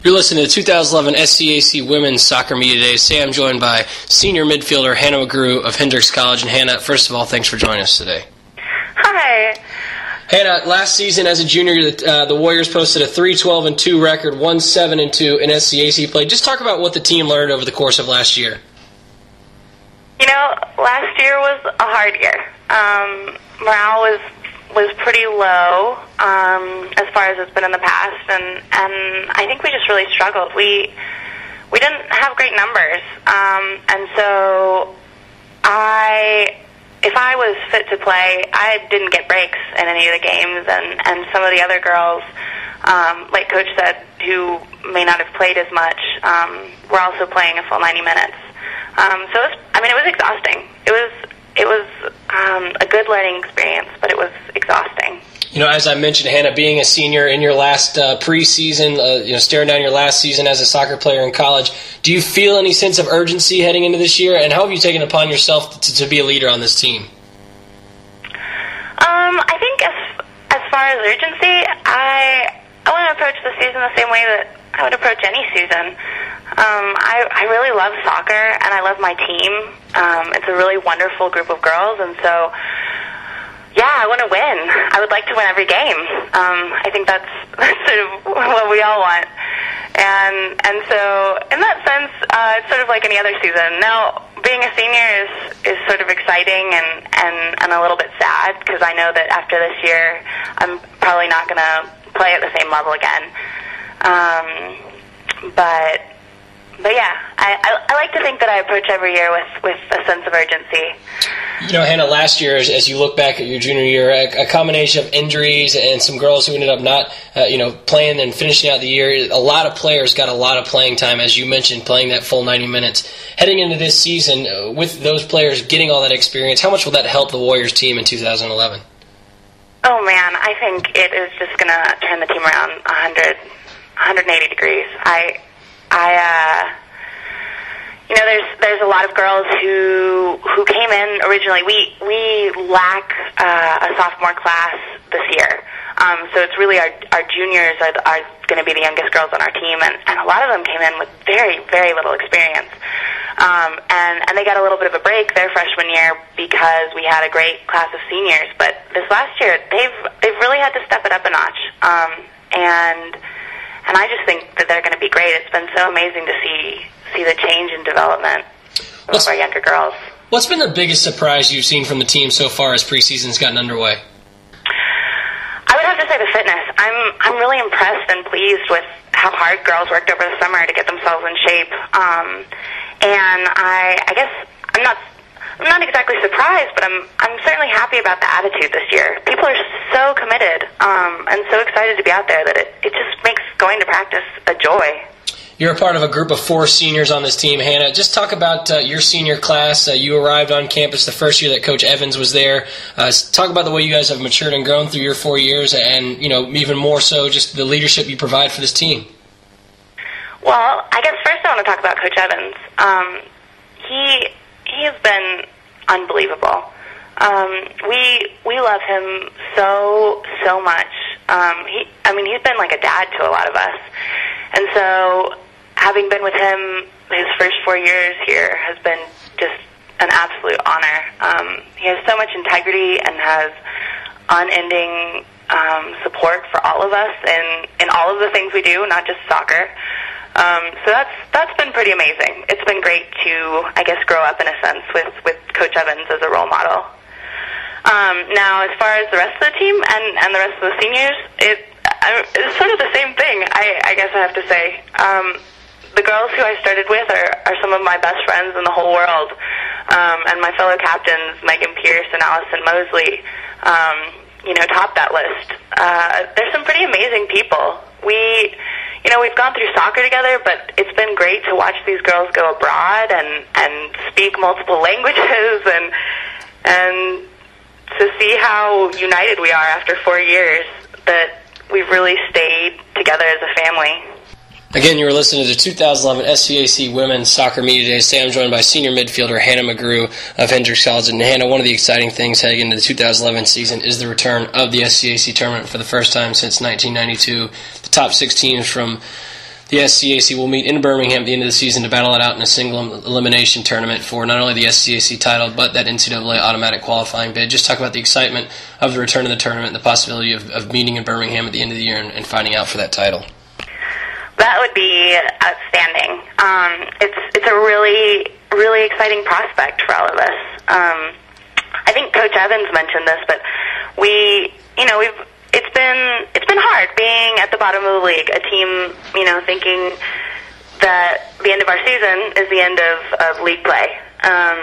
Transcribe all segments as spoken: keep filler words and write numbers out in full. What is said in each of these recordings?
You're listening to the two thousand eleven S C A C Women's Soccer Media Days. Today I'm joined by senior midfielder Hannah McGrew of Hendrix College. And Hannah, first of all, thanks for joining us today. Hi. Hannah, last season as a junior, uh, the Warriors posted a three twelve and two record, one seven and two in S C A C play. Just talk about what the team learned over the course of last year. You know, last year was a hard year. Um, morale was was pretty low um, as far as it's been in the past, and, and I think we just really struggled. We we didn't have great numbers, um, and so I, if I was fit to play, I didn't get breaks in any of the games, and, and some of the other girls, um, like Coach said, who may not have played as much, um, were also playing a full ninety minutes. Um, so it was, I mean, it was exhausting. It was it was um, a good learning experience, but it was exhausting. You know, as I mentioned, Hannah, being a senior in your last uh, preseason, uh, you know, staring down your last season as a soccer player in college, do you feel any sense of urgency heading into this year? And how have you taken it upon yourself to, to be a leader on this team? Um, I think as as far as urgency, I I want to approach the season the same way that I would approach any season. Um, I, I really love soccer, and I love my team. Um, it's a really wonderful group of girls, and so, yeah, I want to win. I would like to win every game. Um, I think that's, that's sort of what we all want. And and so, in that sense, uh, it's sort of like any other season. Now, being a senior is, is sort of exciting and, and, and a little bit sad, because I know that after this year, I'm probably not going to play at the same level again. Um, but... But yeah, I, I, I like to think that I approach every year with, with a sense of urgency. You know, Hannah, last year, as, as you look back at your junior year, a, a combination of injuries and some girls who ended up not, uh, you know, playing and finishing out the year, a lot of players got a lot of playing time, as you mentioned, playing that full ninety minutes. Heading into this season, uh, with those players getting all that experience, how much will that help the Warriors team in two thousand eleven? Oh, man, I think it is just going to turn the team around one hundred, one hundred eighty degrees. I... I, uh, you know, there's there's a lot of girls who who came in originally. We we lack uh, a sophomore class this year, um, so it's really our our juniors are are going to be the youngest girls on our team, and, and a lot of them came in with very very little experience, um, and and they got a little bit of a break their freshman year because we had a great class of seniors. But this last year, they've they've really had to step it up a notch, um, and. And I just think that they're going to be great. It's been so amazing to see see the change in development of what's, our younger girls. What's been the biggest surprise you've seen from the team so far as preseason's gotten underway? I would have to say the fitness. I'm I'm really impressed and pleased with how hard girls worked over the summer to get themselves in shape. Um, and I I guess I'm not. I'm not exactly surprised, but I'm I'm certainly happy about the attitude this year. People are so committed um, and so excited to be out there that it, it just makes going to practice a joy. You're a part of a group of four seniors on this team, Hannah. Just talk about uh, your senior class. Uh, you arrived on campus the first year that Coach Evans was there. Uh, talk about the way you guys have matured and grown through your four years and, you know, even more so just the leadership you provide for this team. Well, I guess first I want to talk about Coach Evans. Um, he... He has been unbelievable. Um, we we love him so so much. Um, he, I mean, he's been like a dad to a lot of us, and so having been with him his first four years here has been just an absolute honor. Um, he has so much integrity and has unending um, support for all of us in in all of the things we do, not just soccer. Um, so that's that's been pretty amazing. It's been great to, I guess, grow up in a sense with, with Coach Evans as a role model. Um, now, as far as the rest of the team and, and the rest of the seniors, it, I, it's sort of the same thing, I, I guess I have to say. Um, the girls who I started with are, are some of my best friends in the whole world, um, and my fellow captains, Megan Pierce and Allison Mosley, um, you know, top that list. Uh, there's some pretty amazing people. We... You know, we've gone through soccer together, but it's been great to watch these girls go abroad and, and speak multiple languages and and to see how united we are after four years, that we've really stayed together as a family. Again, you were listening to the two thousand eleven S C A C Women's Soccer Media Days. Today I'm joined by senior midfielder Hannah McGrew of Hendrix College. And Hannah, one of the exciting things heading into the two thousand eleven season is the return of the S C A C tournament for the first time since nineteen ninety-two. The top six teams from The S C A C will meet in Birmingham at the end of the season to battle it out in a single elimination tournament for not only the S C A C title, but that N C double A automatic qualifying bid. Just talk about the excitement of the return of the tournament and the possibility of, of meeting in Birmingham at the end of the year and, and fighting out for that title. That would be outstanding. Um, it's it's a really, really exciting prospect for all of us. Um, I think Coach Evans mentioned this, but we, you know, we've It's been it's been hard being at the bottom of the league, a team, you know, thinking that the end of our season is the end of, of league play. Um,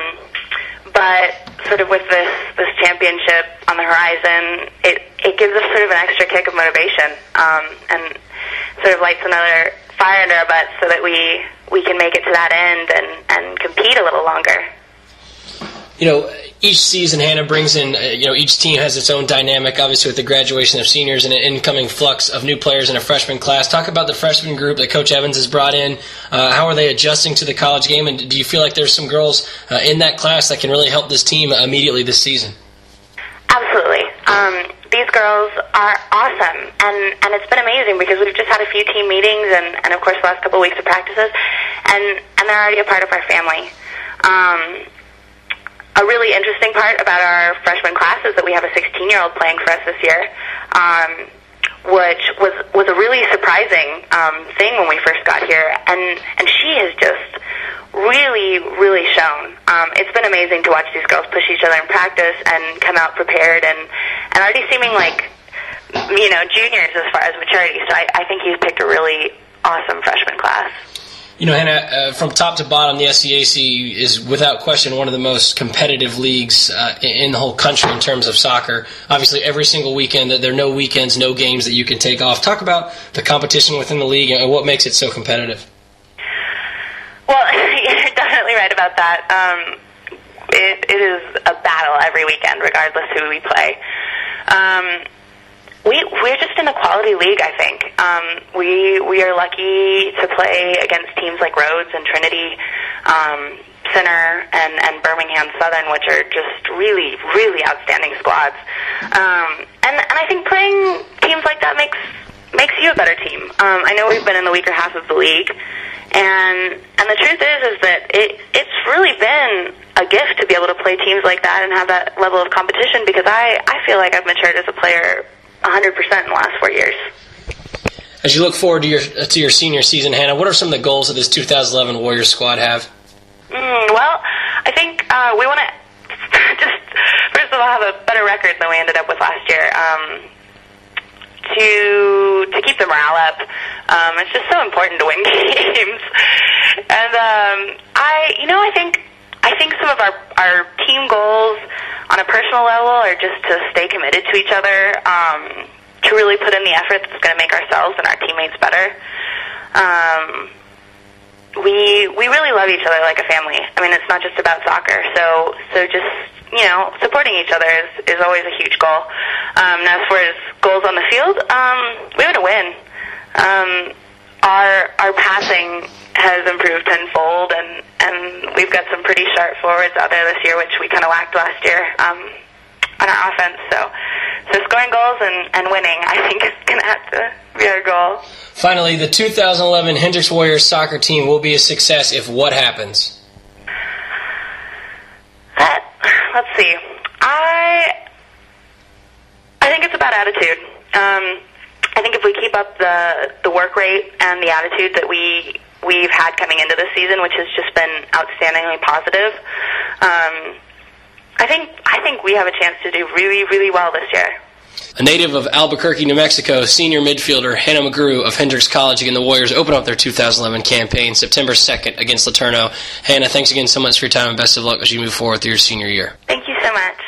but sort of with this, this championship on the horizon, it, it gives us sort of an extra kick of motivation um, and sort of lights another fire under our butts so that we, we can make it to that end and, and compete a little longer. You know, each season, Hannah, brings in, uh, you know, each team has its own dynamic, obviously with the graduation of seniors and an incoming flux of new players in a freshman class. Talk about the freshman group that Coach Evans has brought in. Uh, how are they adjusting to the college game, and do you feel like there's some girls uh, in that class that can really help this team immediately this season? Absolutely. Um, these girls are awesome, and, and it's been amazing because we've just had a few team meetings and, and of course, the last couple of weeks of practices, and, and they're already a part of our family. Um, A really interesting part about our freshman class is that we have a sixteen-year-old playing for us this year, um, which was was a really surprising um, thing when we first got here, and and she has just really, really shown. Um, it's been amazing to watch these girls push each other in practice and come out prepared and, and already seeming like, you know, juniors as far as maturity. So I, I think he's picked a really awesome freshman class. You know, Hannah, uh, from top to bottom, the S C A C is without question one of the most competitive leagues uh, in the whole country in terms of soccer. Obviously, every single weekend, there are no weekends, no games that you can take off. Talk about the competition within the league and what makes it so competitive. Well, you're definitely right about that. Um, it, it is a battle every weekend, regardless who we play. Um, We, we're just in a quality league, I think. Um, we we are lucky to play against teams like Rhodes and Trinity, um, Center, and, and Birmingham Southern, which are just really, really outstanding squads. Um, and, and I think playing teams like that makes makes you a better team. Um, I know we've been in the weaker half of the league, and and the truth is is that it it's really been a gift to be able to play teams like that and have that level of competition because I, I feel like I've matured as a player one hundred percent in the last four years. As you look forward to your to your senior season, Hannah, what are some of the goals that this two thousand eleven Warriors squad have? Mm, well, I think uh, we want to just, first of all, have a better record than we ended up with last year. Um, to to keep the morale up. Um, it's just so important to win games. And um, I, you know, I think I think some of our, our team goals on a personal level are just to stay committed to each other, um, to really put in the effort that's going to make ourselves and our teammates better. Um, we we really love each other like a family. I mean, it's not just about soccer. So so just, you know, supporting each other is, is always a huge goal. Um, and as far as goals on the field, um, we want to win. Um, our our passing has improved tenfold, and, and we've got some pretty sharp forwards out there this year, which we kind of lacked last year um, on our offense. So, so scoring goals and, and winning, I think, is going to have to be our goal. Finally, the two thousand eleven Hendricks Warriors soccer team will be a success if what happens? That, let's see. I I think it's about attitude. Um, I think if we keep up the the work rate and the attitude that we we've had coming into this season, which has just been outstandingly positive, um, I think I think we have a chance to do really, really well this year. A native of Albuquerque, New Mexico, senior midfielder Hannah McGrew of Hendricks College again, the Warriors open up their two thousand eleven campaign September second against LeTourneau. Hannah, thanks again so much for your time and best of luck as you move forward through your senior year. Thank you so much.